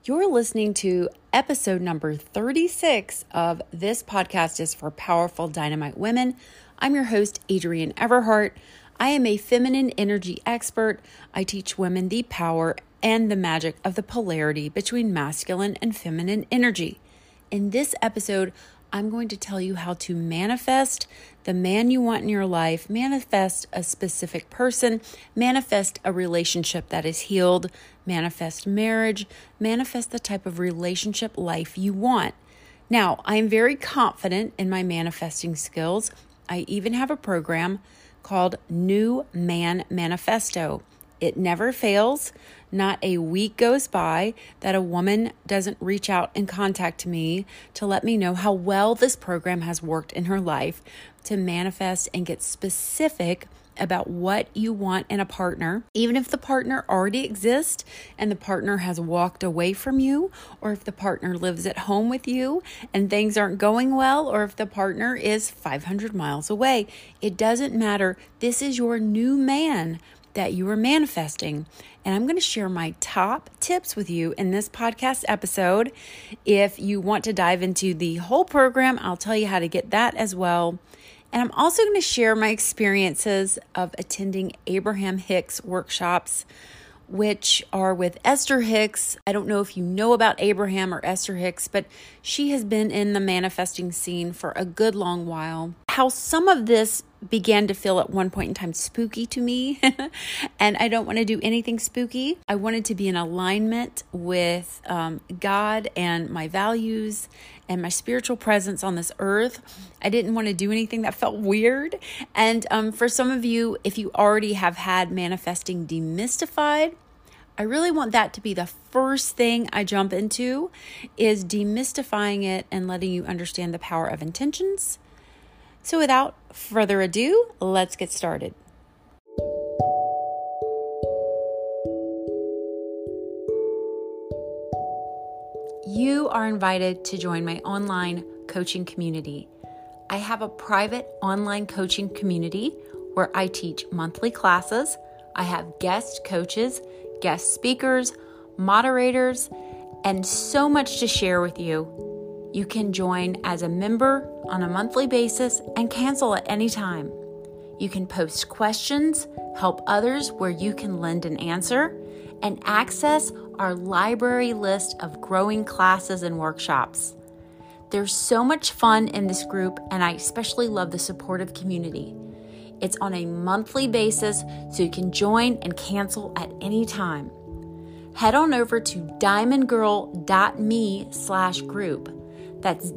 You're listening to episode number 36 of This Podcast is for Powerful Dynamite Women. I'm your host, Adrienne Everhart. I am a feminine energy expert. I teach women the power and the magic of the polarity between masculine and feminine energy. In this episode, I'm going to tell you how to manifest the man you want in your life, manifest a specific person, manifest a relationship that is healed, manifest marriage, manifest the type of relationship life you want. Now, I'm very confident in my manifesting skills. I even have a program called New Man Manifesto. It never fails. Not a week goes by that a woman doesn't reach out and contact me to let me know how well this program has worked in her life to manifest and get specific about what you want in a partner, even if the partner already exists and the partner has walked away from you, or if the partner lives at home with you and things aren't going well, or if the partner is 500 miles away. It doesn't matter. This is your new man that you are manifesting. And I'm going to share my top tips with you in this podcast episode. If you want to dive into the whole program, I'll tell you how to get that as well. And I'm also going to share my experiences of attending Abraham Hicks workshops, which are with Esther Hicks. I don't know if you know about Abraham or Esther Hicks, but she has been in the manifesting scene for a good long while. How some of this began to feel at one point in time spooky to me, and I don't want to do anything spooky. I wanted to be in alignment with God and my values and my spiritual presence on this earth. I didn't want to do anything that felt weird. And for some of you, if you already have had manifesting demystified, I really want that to be the first thing I jump into, is demystifying it and letting you understand the power of intentions. So without further ado, let's get started. You are invited to join my online coaching community. I have a private online coaching community where I teach monthly classes. I have guest coaches, guest speakers, moderators, and so much to share with you. You can join as a member on a monthly basis and cancel at any time. You can post questions, help others where you can lend an answer, and access our library list of growing classes and workshops. There's so much fun in this group, and I especially love the supportive community. It's on a monthly basis, so you can join and cancel at any time. Head on over to diamondgirl.me/group. That's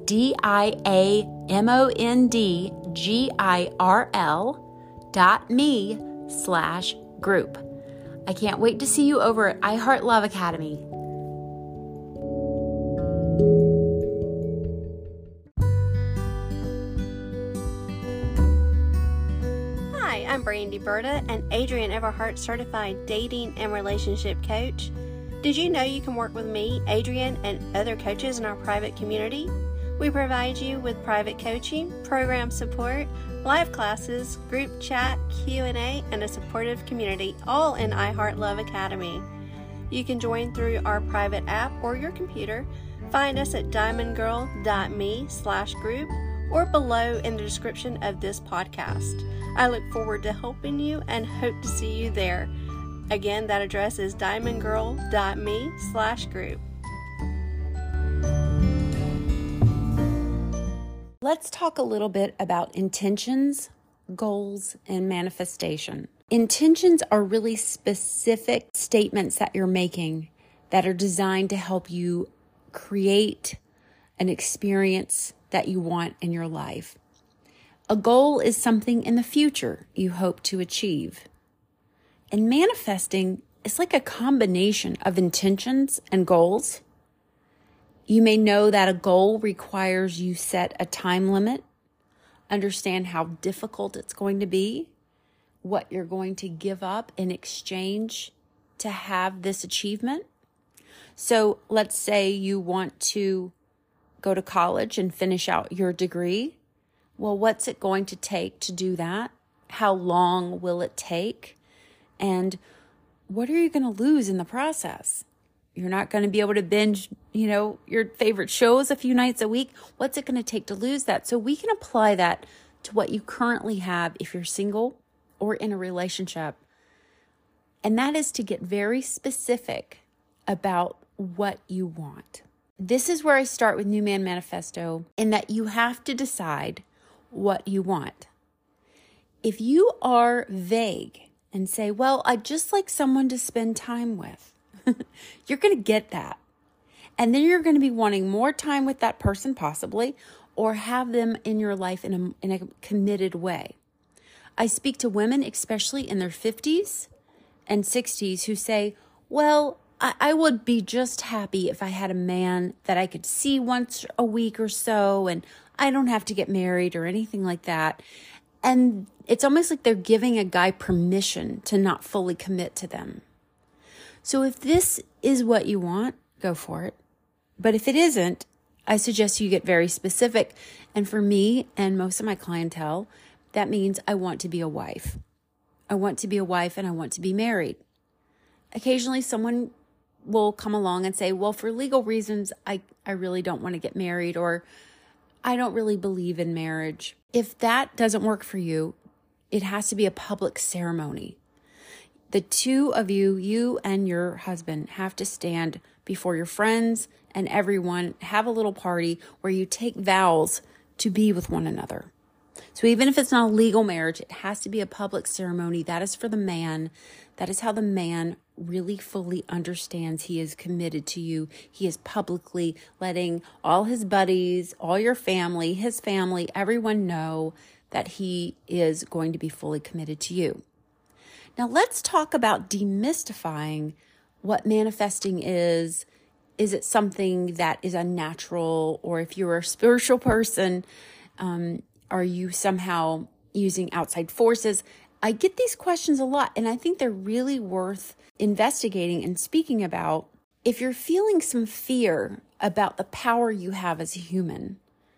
diamondgirl.me/group. I can't wait to see you over at iHeart Love Academy. Hi, I'm Brandy Berta, an Adrienne Everhart certified dating and relationship coach. Did you know you can work with me, Adrienne, and other coaches in our private community? We provide you with private coaching, program support, live classes, group chat, Q&A, and a supportive community, all in iHeart Love Academy. You can join through our private app or your computer. Find us at diamondgirl.me/group or below in the description of this podcast. I look forward to helping you and hope to see you there. Again, that address is diamondgirl.me/group. Let's talk a little bit about intentions, goals, and manifestation. Intentions are really specific statements that you're making that are designed to help you create an experience that you want in your life. A goal is something in the future you hope to achieve. And manifesting is like a combination of intentions and goals. You may know that a goal requires you set a time limit, understand how difficult it's going to be, what you're going to give up in exchange to have this achievement. So let's say you want to go to college and finish out your degree. Well, what's it going to take to do that? How long will it take? And what are you going to lose in the process? You're not going to be able to binge, your favorite shows a few nights a week. What's it going to take to lose that? So we can apply that to what you currently have if you're single or in a relationship. And that is to get very specific about what you want. This is where I start with New Man Manifesto, in that you have to decide what you want. If you are vague and say, well, I'd just like someone to spend time with, you're going to get that. And then you're going to be wanting more time with that person possibly, or have them in your life in a committed way. I speak to women, especially in their 50s and 60s, who say, well, I would be just happy if I had a man that I could see once a week or so, and I don't have to get married or anything like that. And it's almost like they're giving a guy permission to not fully commit to them. So if this is what you want, go for it. But if it isn't, I suggest you get very specific. And for me and most of my clientele, that means I want to be a wife. I want to be a wife and I want to be married. Occasionally someone will come along and say, well, for legal reasons, I really don't want to get married, or I don't really believe in marriage. If that doesn't work for you, it has to be a public ceremony. The two of you, you and your husband, have to stand before your friends and everyone, have a little party where you take vows to be with one another. So even if it's not a legal marriage, it has to be a public ceremony. That is for the man. That is how the man really fully understands he is committed to you. He is publicly letting all his buddies, all your family, his family, everyone know that he is going to be fully committed to you. Now let's talk about demystifying what manifesting is. Is it something that is unnatural? Or if you're a spiritual person, are you somehow using outside forces? I get these questions a lot, and I think they're really worth investigating and speaking about. If you're feeling some fear about the power you have as a human,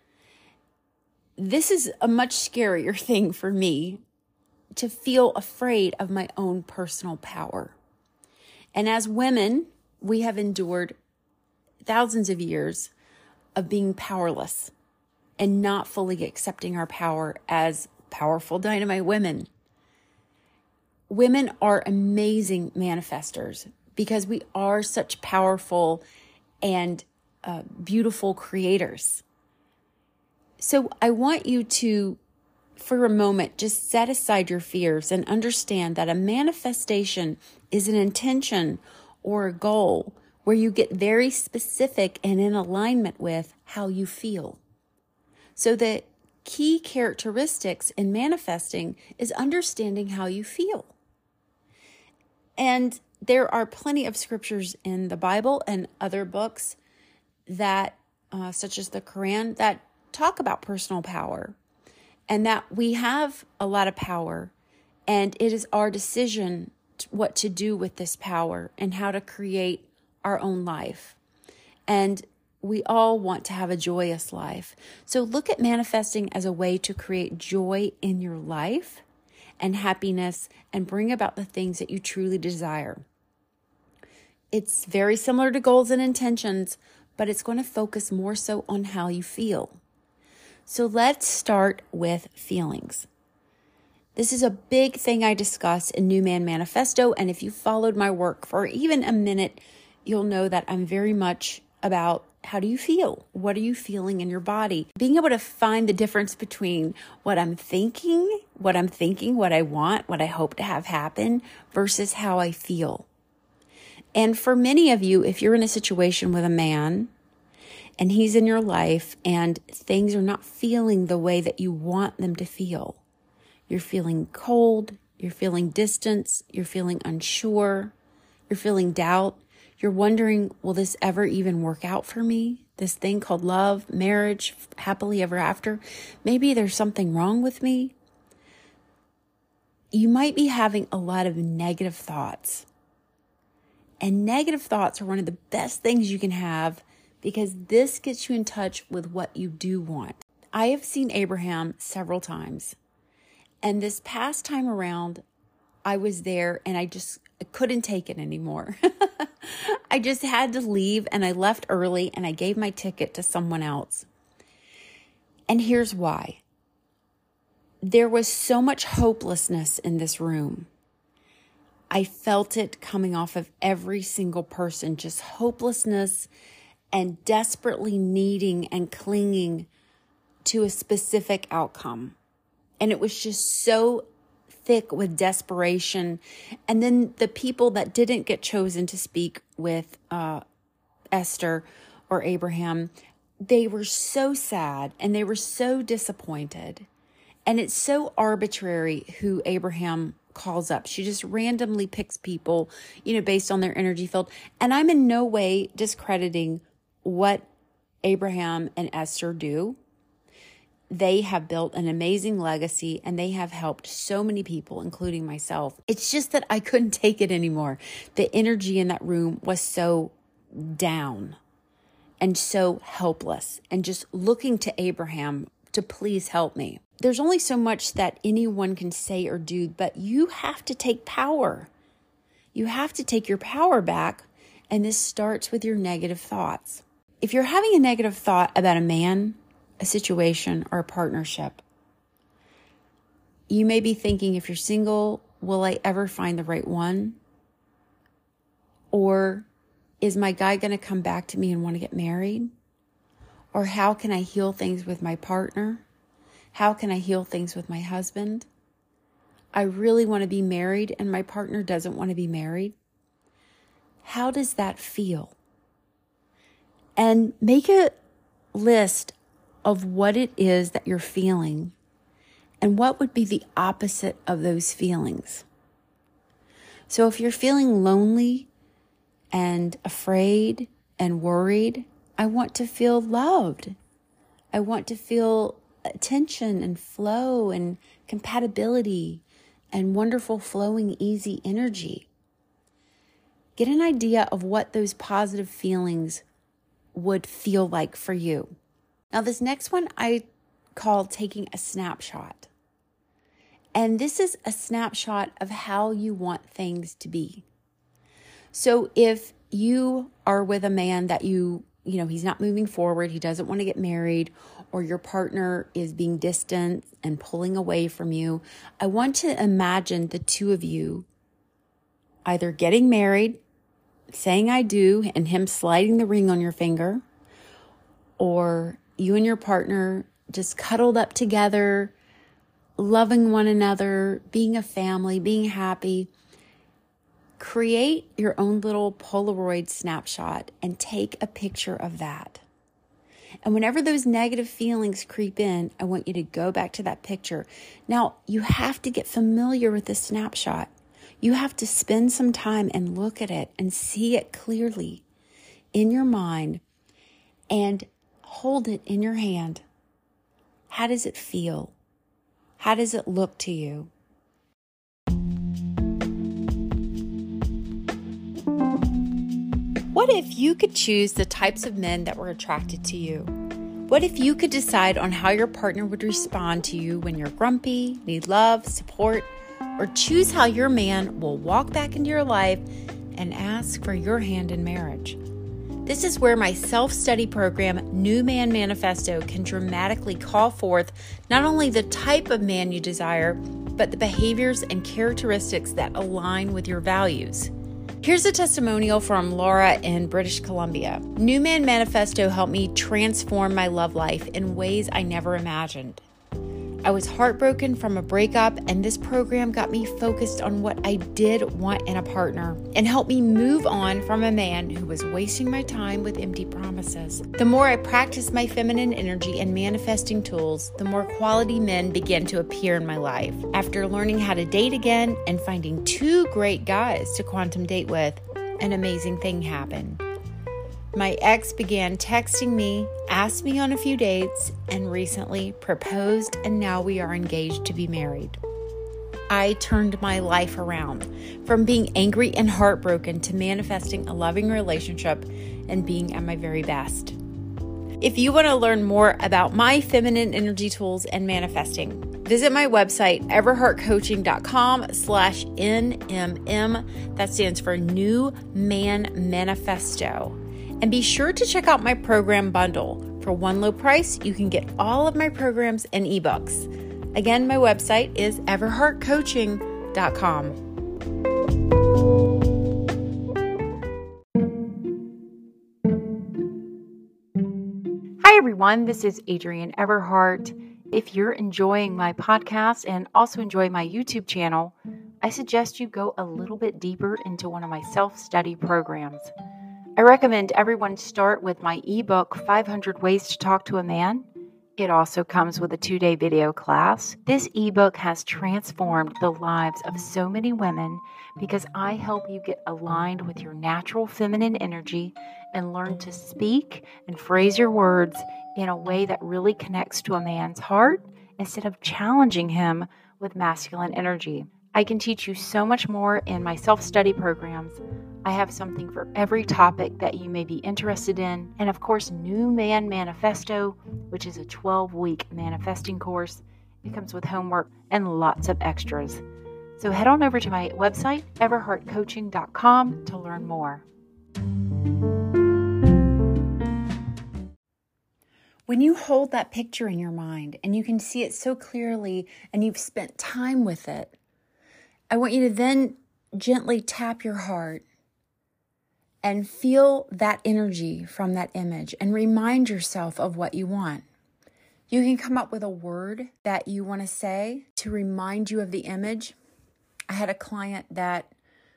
this is a much scarier thing for me, to feel afraid of my own personal power. And as women, we have endured thousands of years of being powerless and not fully accepting our power as powerful dynamite women. Women are amazing manifestors because we are such powerful and beautiful creators. So I want you to, for a moment, just set aside your fears and understand that a manifestation is an intention or a goal where you get very specific and in alignment with how you feel. So the key characteristics in manifesting is understanding how you feel. And there are plenty of scriptures in the Bible and other books that, such as the Quran, that talk about personal power and that we have a lot of power, and it is our decision what to do with this power and how to create our own life. And we all want to have a joyous life. So look at manifesting as a way to create joy in your life and happiness and bring about the things that you truly desire. It's very similar to goals and intentions, but it's going to focus more so on how you feel. So let's start with feelings. This is a big thing I discuss in New Man Manifesto, and if you followed my work for even a minute, you'll know that I'm very much about how do you feel? What are you feeling in your body? Being able to find the difference between what I'm thinking, what I want, what I hope to have happen, versus how I feel. And for many of you, if you're in a situation with a man and he's in your life and things are not feeling the way that you want them to feel, you're feeling cold, you're feeling distance, you're feeling unsure, you're feeling doubt, you're wondering, will this ever even work out for me? This thing called love, marriage, happily ever after. Maybe there's something wrong with me. You might be having a lot of negative thoughts. And negative thoughts are one of the best things you can have because this gets you in touch with what you do want. I have seen Abraham several times. And this past time around, I was there and I couldn't take it anymore. I just had to leave, and I left early, and I gave my ticket to someone else. And here's why. There was so much hopelessness in this room. I felt it coming off of every single person, just hopelessness and desperately needing and clinging to a specific outcome. And it was just so thick with desperation. And then the people that didn't get chosen to speak with Esther or Abraham, they were so sad and they were so disappointed. And it's so arbitrary who Abraham calls up. She just randomly picks people, based on their energy field. And I'm in no way discrediting what Abraham and Esther do. They have built an amazing legacy and they have helped so many people, including myself. It's just that I couldn't take it anymore. The energy in that room was so down and so helpless and just looking to Abraham to please help me. There's only so much that anyone can say or do, but you have to take power. You have to take your power back, and this starts with your negative thoughts. If you're having a negative thought about a man, a situation, or a partnership, you may be thinking, if you're single, will I ever find the right one? Or is my guy going to come back to me and want to get married? Or how can I heal things with my partner? How can I heal things with my husband? I really want to be married and my partner doesn't want to be married. How does that feel? And make a list of what it is that you're feeling and what would be the opposite of those feelings. So if you're feeling lonely and afraid and worried, I want to feel loved. I want to feel attention and flow and compatibility and wonderful flowing easy energy. Get an idea of what those positive feelings would feel like for you. Now, this next one I call taking a snapshot. And this is a snapshot of how you want things to be. So if you are with a man that he's not moving forward, he doesn't want to get married, or your partner is being distant and pulling away from you, I want to imagine the two of you either getting married, saying I do, and him sliding the ring on your finger, or you and your partner just cuddled up together, loving one another, being a family, being happy. Create your own little Polaroid snapshot and take a picture of that. And whenever those negative feelings creep in, I want you to go back to that picture. Now, you have to get familiar with the snapshot. You have to spend some time and look at it and see it clearly in your mind and hold it in your hand. How does it feel? How does it look to you? What if you could choose the types of men that were attracted to you? What if you could decide on how your partner would respond to you when you're grumpy, need love, support, or choose how your man will walk back into your life and ask for your hand in marriage? This is where my self-study program, New Man Manifesto, can dramatically call forth not only the type of man you desire, but the behaviors and characteristics that align with your values. Here's a testimonial from Laura in British Columbia. New Man Manifesto helped me transform my love life in ways I never imagined. I was heartbroken from a breakup, and this program got me focused on what I did want in a partner and helped me move on from a man who was wasting my time with empty promises. The more I practiced my feminine energy and manifesting tools, the more quality men began to appear in my life. After learning how to date again and finding 2 great guys to quantum date with, an amazing thing happened. My ex began texting me, asked me on a few dates, and recently proposed, and now we are engaged to be married. I turned my life around from being angry and heartbroken to manifesting a loving relationship and being at my very best. If you want to learn more about my feminine energy tools and manifesting, Visit my website, everheartcoaching.com/NMM. That stands for New Man Manifesto. And be sure to check out my program bundle. For one low price, you can get all of my programs and ebooks. Again, my website is everheartcoaching.com. Hi, everyone. This is Adrienne Everhart. If you're enjoying my podcast and also enjoy my YouTube channel, I suggest you go a little bit deeper into one of my self-study programs. I recommend everyone start with my ebook, 500 Ways to Talk to a Man. It also comes with a 2-day video class. This ebook has transformed the lives of so many women because I help you get aligned with your natural feminine energy and learn to speak and phrase your words in a way that really connects to a man's heart instead of challenging him with masculine energy. I can teach you so much more in my self-study programs. I have something for every topic that you may be interested in. And of course, New Man Manifesto, which is a 12-week manifesting course. It comes with homework and lots of extras. So head on over to my website, everheartcoaching.com, to learn more. When you hold that picture in your mind and you can see it so clearly and you've spent time with it, I want you to then gently tap your heart and feel that energy from that image and remind yourself of what you want. You can come up with a word that you want to say to remind you of the image. I had a client that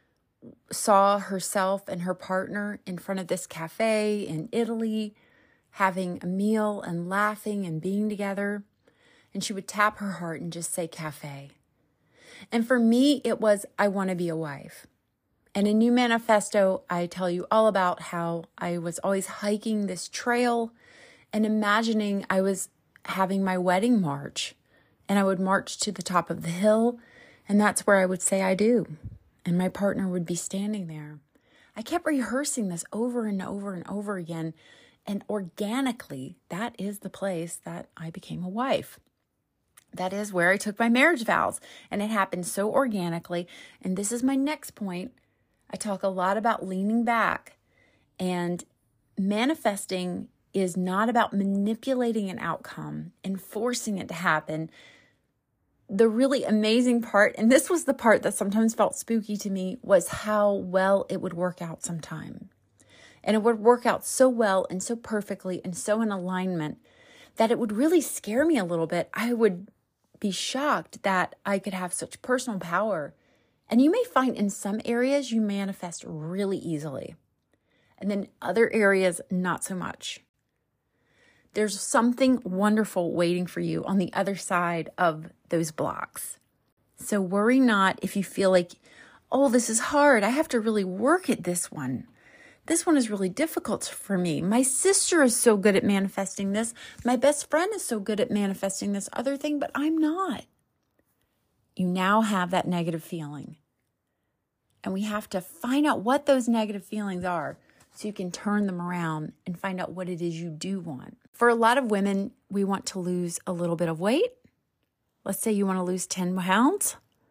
saw herself and her partner in front of this cafe in Italy, having a meal and laughing and being together. And she would tap her heart and just say cafe. And for me, it was, I want to be a wife. And in New Manifesto, I tell you all about how I was always hiking this trail and imagining I was having my wedding march. And I would march to the top of the hill, and that's where I would say I do. And my partner would be standing there. I kept rehearsing this over and over and over again. And organically, that is the place that I became a wife. That is where I took my marriage vows. And it happened so organically. And this is my next point. I talk a lot about leaning back, and manifesting is not about manipulating an outcome and forcing it to happen. The really amazing part, and this was the part that sometimes felt spooky to me, was how well it would work out sometime. And it would work out so well and so perfectly and so in alignment that it would really scare me a little bit. I would be shocked that I could have such personal power. And you may find in some areas you manifest really easily, and then other areas not so much. There's something wonderful waiting for you on the other side of those blocks. So worry not if you feel like, oh, this is hard. I have to really work at this one. This one is really difficult for me. My sister is so good at manifesting this. My best friend is so good at manifesting this other thing, but I'm not. You now have that negative feeling. And we have to find out what those negative feelings are so you can turn them around and find out what it is you do want. For a lot of women, we want to lose a little bit of weight. Let's say you want to lose 10 pounds.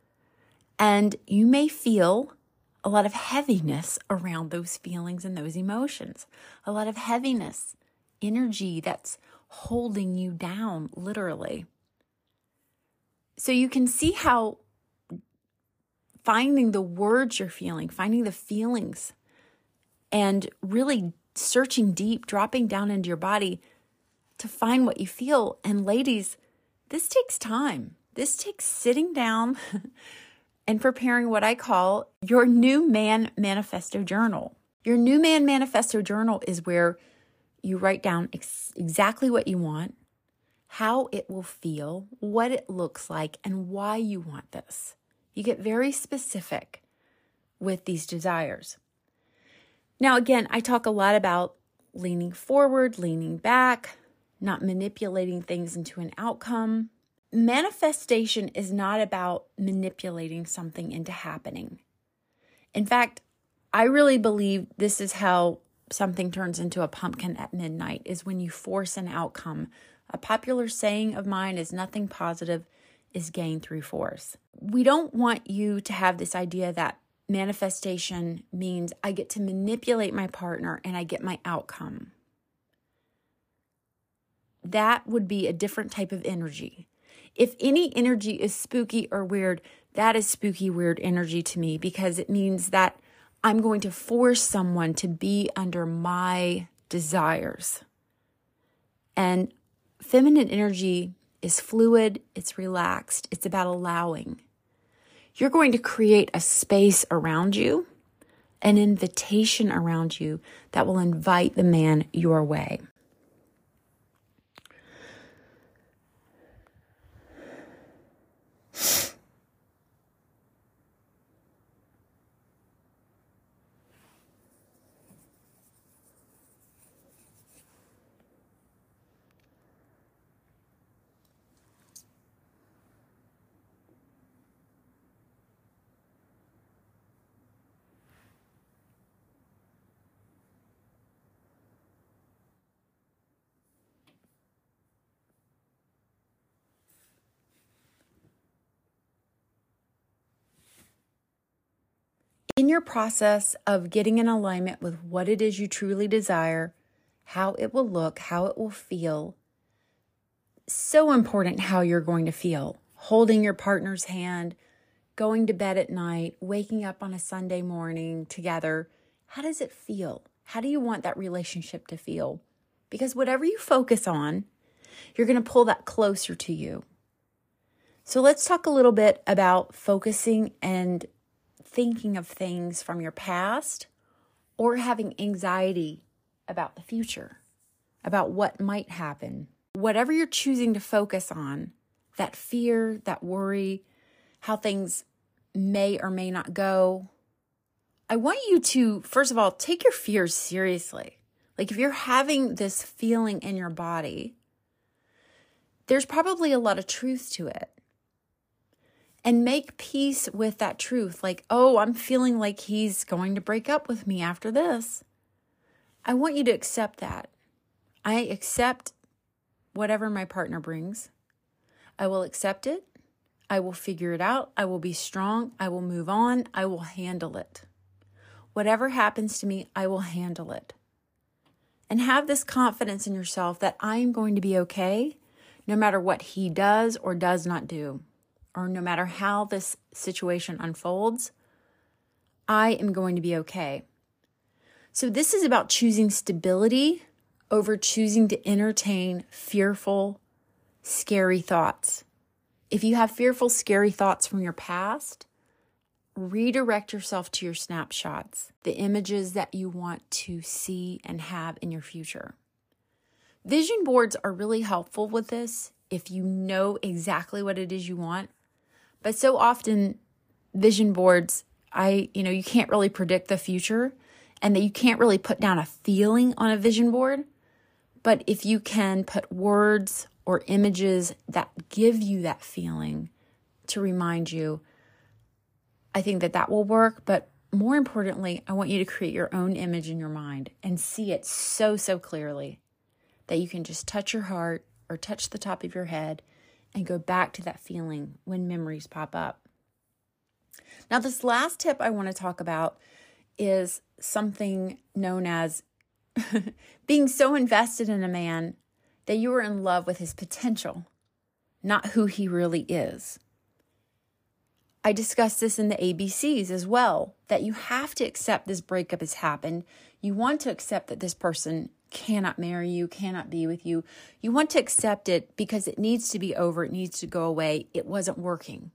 And you may feel a lot of heaviness around those feelings and those emotions. A lot of heaviness, energy that's holding you down, literally. So you can see how finding the words you're feeling, finding the feelings, and really searching deep, dropping down into your body to find what you feel. And ladies, this takes time. This takes sitting down and preparing what I call your New Man Manifesto Journal. Your New Man Manifesto Journal is where you write down exactly what you want, how it will feel, what it looks like, and why you want this. You get very specific with these desires. Now, again, I talk a lot about leaning forward, leaning back, not manipulating things into an outcome. Manifestation is not about manipulating something into happening. In fact, I really believe this is how something turns into a pumpkin at midnight, is when you force an outcome. A popular saying of mine is nothing positive is gained through force. We don't want you to have this idea that manifestation means I get to manipulate my partner and I get my outcome. That would be a different type of energy. If any energy is spooky or weird, that is spooky, weird energy to me, because it means that I'm going to force someone to be under my desires. And feminine energy is fluid, it's relaxed, it's about allowing. You're going to create a space around you, an invitation around you that will invite the man your way. In your process of getting in alignment with what it is you truly desire, how it will look, how it will feel, so important how you're going to feel. Holding your partner's hand, going to bed at night, waking up on a Sunday morning together. How does it feel? How do you want that relationship to feel? Because whatever you focus on, you're going to pull that closer to you. So let's talk a little bit about focusing and thinking of things from your past, or having anxiety about the future, about what might happen. Whatever you're choosing to focus on, that fear, that worry, how things may or may not go, I want you to, first of all, take your fears seriously. Like if you're having this feeling in your body, there's probably a lot of truth to it. And make peace with that truth. Like, oh, I'm feeling like he's going to break up with me after this. I want you to accept that. I accept whatever my partner brings. I will accept it. I will figure it out. I will be strong. I will move on. I will handle it. Whatever happens to me, I will handle it. And have this confidence in yourself that I am going to be okay no matter what he does or does not do. Or no matter how this situation unfolds, I am going to be okay. So this is about choosing stability over choosing to entertain fearful, scary thoughts. If you have fearful, scary thoughts from your past, redirect yourself to your snapshots, the images that you want to see and have in your future. Vision boards are really helpful with this if you know exactly what it is you want. But so often vision boards, you can't really predict the future, and that you can't really put down a feeling on a vision board. But if you can put words or images that give you that feeling to remind you, I think that will work. But more importantly, I want you to create your own image in your mind and see it so, so clearly that you can just touch your heart or touch the top of your head and go back to that feeling when memories pop up. Now, this last tip I want to talk about is something known as being so invested in a man that you are in love with his potential, not who he really is. I discussed this in the ABCs as well, that you have to accept this breakup has happened. You want to accept that this person cannot marry you, cannot be with you. You want to accept it because it needs to be over. It needs to go away. It wasn't working.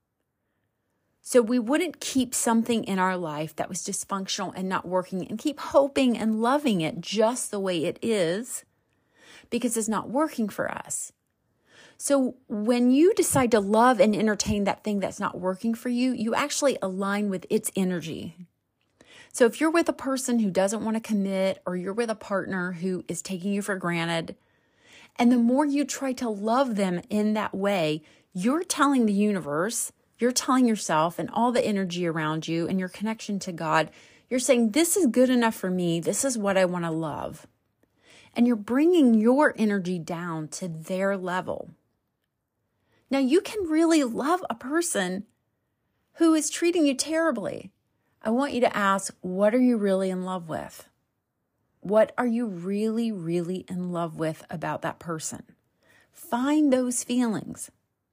So we wouldn't keep something in our life that was dysfunctional and not working and keep hoping and loving it just the way it is because it's not working for us. So when you decide to love and entertain that thing that's not working for you, you actually align with its energy. So if you're with a person who doesn't want to commit, or you're with a partner who is taking you for granted, and the more you try to love them in that way, you're telling the universe, you're telling yourself and all the energy around you and your connection to God, you're saying, this is good enough for me. This is what I want to love. And you're bringing your energy down to their level. Now, you can really love a person who is treating you terribly. I want you to ask, what are you really in love with? What are you really, really in love with about that person? Find those feelings.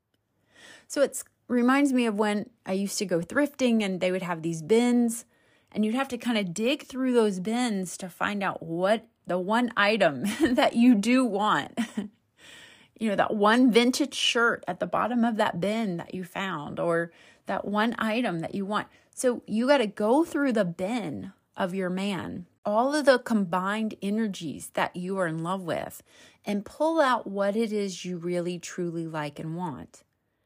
So it reminds me of when I used to go thrifting and they would have these bins and you'd have to kind of dig through those bins to find out what the one item that you do want. That one vintage shirt at the bottom of that bin that you found, or that one item that you want. So you got to go through the bin of your man, all of the combined energies that you are in love with, and pull out what it is you really, truly like and want.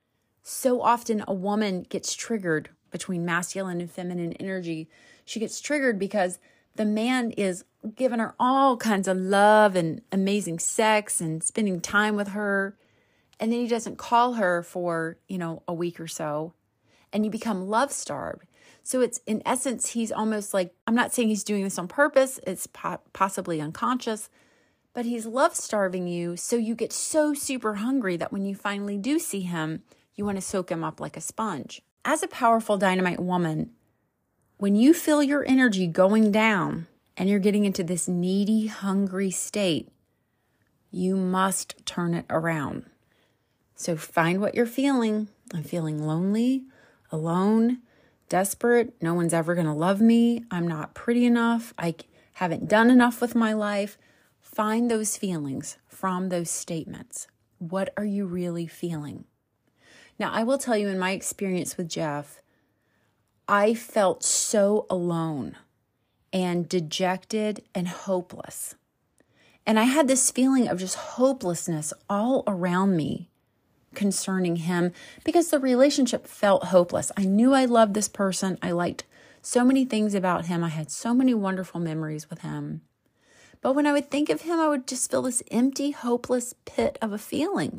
So often a woman gets triggered between masculine and feminine energy. She gets triggered because the man is giving her all kinds of love and amazing sex and spending time with her. And then he doesn't call her for, a week or so. And you become love starved. So it's, in essence, he's almost like, I'm not saying he's doing this on purpose. It's possibly unconscious. But he's love starving you. So you get so super hungry that when you finally do see him, you want to soak him up like a sponge. As a powerful dynamite woman, when you feel your energy going down and you're getting into this needy, hungry state, you must turn it around. So find what you're feeling. I'm feeling lonely, alone, desperate. No one's ever going to love me. I'm not pretty enough. I haven't done enough with my life. Find those feelings from those statements. What are you really feeling? Now, I will tell you, in my experience with Jeff, I felt so alone and dejected and hopeless. And I had this feeling of just hopelessness all around me concerning him because the relationship felt hopeless. I knew I loved this person. I liked so many things about him. I had so many wonderful memories with him. But when I would think of him, I would just feel this empty, hopeless pit of a feeling.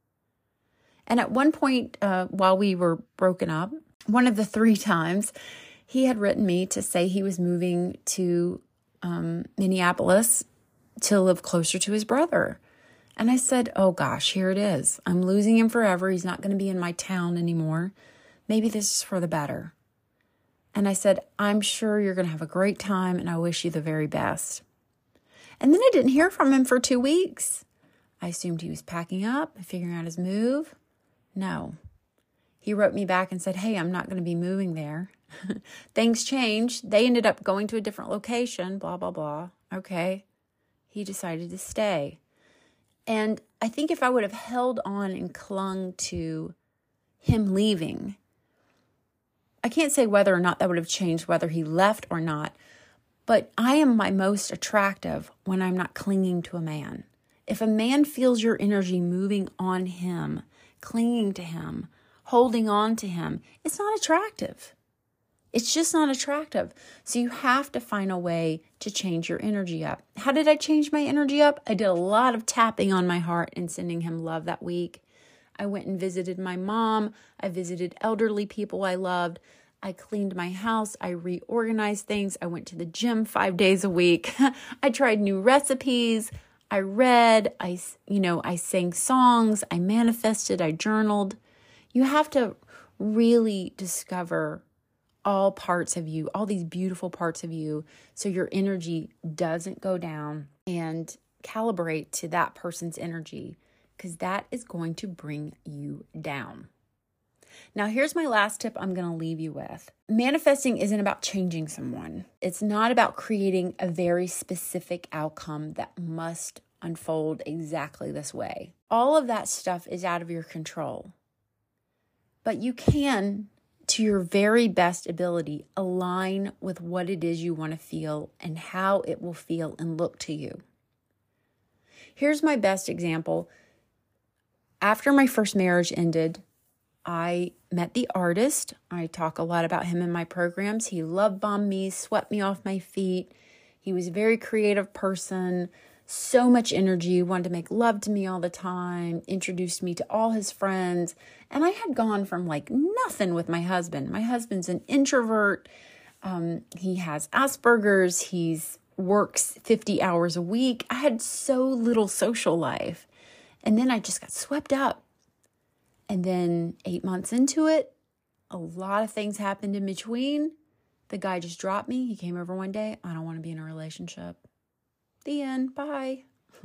And at one point, while we were broken up, one of the 3 times, he had written me to say he was moving to Minneapolis to live closer to his brother. And I said, oh gosh, here it is. I'm losing him forever. He's not going to be in my town anymore. Maybe this is for the better. And I said, I'm sure you're going to have a great time and I wish you the very best. And then I didn't hear from him for 2 weeks. I assumed he was packing up, figuring out his move. No. He wrote me back and said, hey, I'm not going to be moving there. Things changed. They ended up going to a different location, blah, blah, blah. Okay. He decided to stay. And I think if I would have held on and clung to him leaving, I can't say whether or not that would have changed whether he left or not, but I am my most attractive when I'm not clinging to a man. If a man feels your energy moving on him, clinging to him, holding on to him, it's not attractive. It's just not attractive. So you have to find a way to change your energy up. How did I change my energy up? I did a lot of tapping on my heart and sending him love that week. I went and visited my mom. I visited elderly people I loved. I cleaned my house. I reorganized things. I went to the gym 5 days a week. I tried new recipes. I read. I sang songs. I manifested. I journaled. You have to really discover all parts of you, all these beautiful parts of you, so your energy doesn't go down, and calibrate to that person's energy, because that is going to bring you down. Now, here's my last tip I'm going to leave you with. Manifesting isn't about changing someone. It's not about creating a very specific outcome that must unfold exactly this way. All of that stuff is out of your control. But you can, to your very best ability, align with what it is you want to feel and how it will feel and look to you. Here's my best example. After my first marriage ended, I met the artist. I talk a lot about him in my programs. He love bombed me, swept me off my feet. He was a very creative person, so much energy, wanted to make love to me all the time, introduced me to all his friends. And I had gone from like nothing with my husband. My husband's an introvert. He has Asperger's. He works 50 hours a week. I had so little social life. And then I just got swept up. And then 8 months into it, a lot of things happened in between. The guy just dropped me. He came over one day. I don't want to be in a relationship. The end. Bye.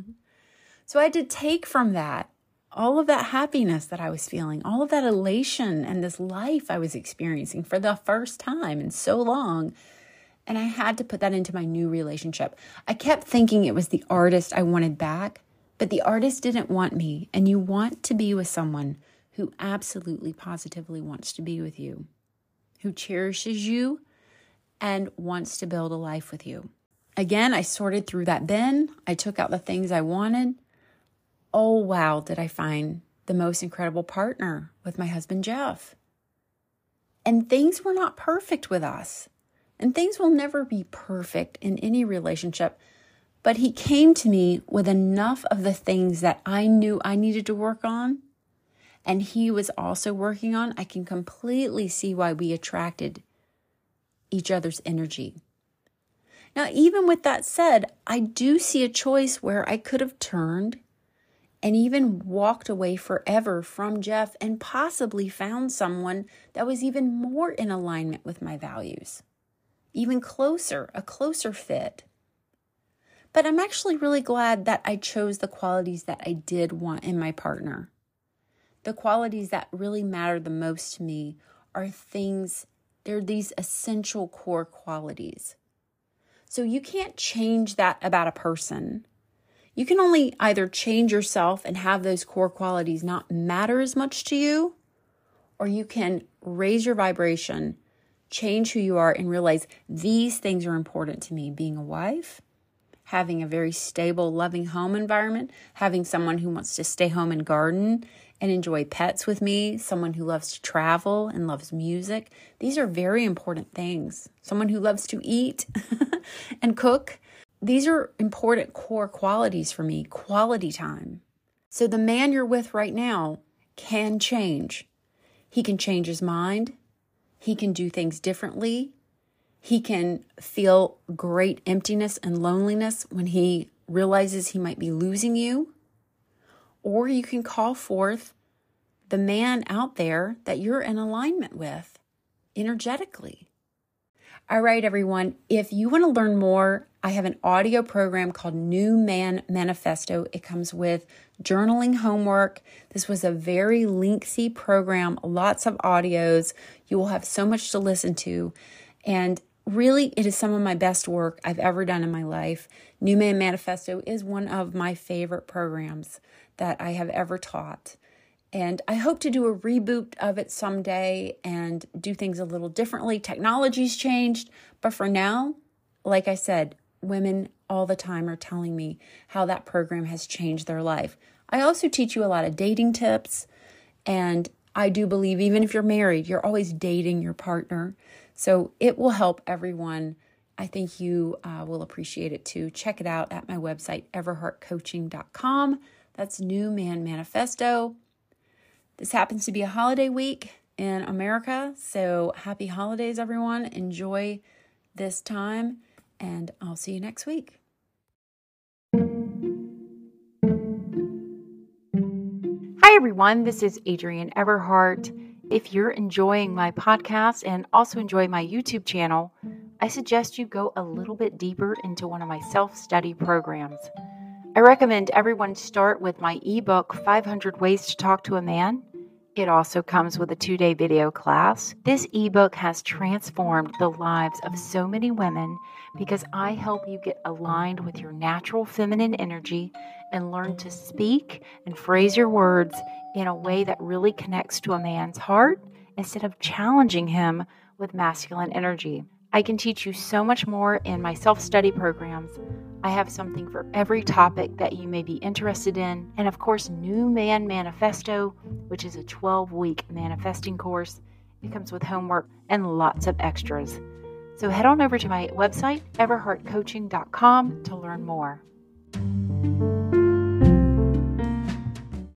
So I had to take from that all of that happiness that I was feeling, all of that elation and this life I was experiencing for the first time in so long. And I had to put that into my new relationship. I kept thinking it was the artist I wanted back, but the artist didn't want me. And you want to be with someone who absolutely positively wants to be with you, who cherishes you and wants to build a life with you. Again, I sorted through that bin. I took out the things I wanted. Oh, wow, did I find the most incredible partner with my husband, Jeff. And things were not perfect with us. And things will never be perfect in any relationship. But he came to me with enough of the things that I knew I needed to work on, and he was also working on. I can completely see why we attracted each other's energy. Now, even with that said, I do see a choice where I could have turned and even walked away forever from Jeff and possibly found someone that was even more in alignment with my values, even closer, a closer fit. But I'm actually really glad that I chose the qualities that I did want in my partner. The qualities that really matter the most to me are they're these essential core qualities. So you can't change that about a person. You can only either change yourself and have those core qualities not matter as much to you, or you can raise your vibration, change who you are, and realize these things are important to me. Being a wife, having a very stable, loving home environment, having someone who wants to stay home and garden and enjoy pets with me, someone who loves to travel and loves music. These are very important things. Someone who loves to eat and cook. These are important core qualities for me. Quality time. So the man you're with right now can change. He can change his mind. He can do things differently. He can feel great emptiness and loneliness when he realizes he might be losing you. Or you can call forth the man out there that you're in alignment with energetically. All right, everyone. If you want to learn more, I have an audio program called New Man Manifesto. It comes with journaling homework. This was a very lengthy program, lots of audios. You will have so much to listen to. And really, it is some of my best work I've ever done in my life. New Man Manifesto is one of my favorite programs that I have ever taught. And I hope to do a reboot of it someday and do things a little differently. Technology's changed, but for now, like I said, women all the time are telling me how that program has changed their life. I also teach you a lot of dating tips, and I do believe even if you're married, you're always dating your partner. So it will help everyone. I think you will appreciate it too. Check it out at my website, everhartcoaching.com. That's New Man Manifesto. This happens to be a holiday week in America, so happy holidays, everyone. Enjoy this time, and I'll see you next week. Hi, everyone. This is Adrienne Everhart. If you're enjoying my podcast and also enjoy my YouTube channel, I suggest you go a little bit deeper into one of my self-study programs. I recommend everyone start with my ebook, 500 Ways to Talk to a Man. It also comes with a 2-day video class. This ebook has transformed the lives of so many women because I help you get aligned with your natural feminine energy and learn to speak and phrase your words in a way that really connects to a man's heart instead of challenging him with masculine energy. I can teach you so much more in my self-study programs. I have something for every topic that you may be interested in. And of course, New Man Manifesto, which is a 12-week manifesting course. It comes with homework and lots of extras. So head on over to my website, everhartcoaching.com, to learn more.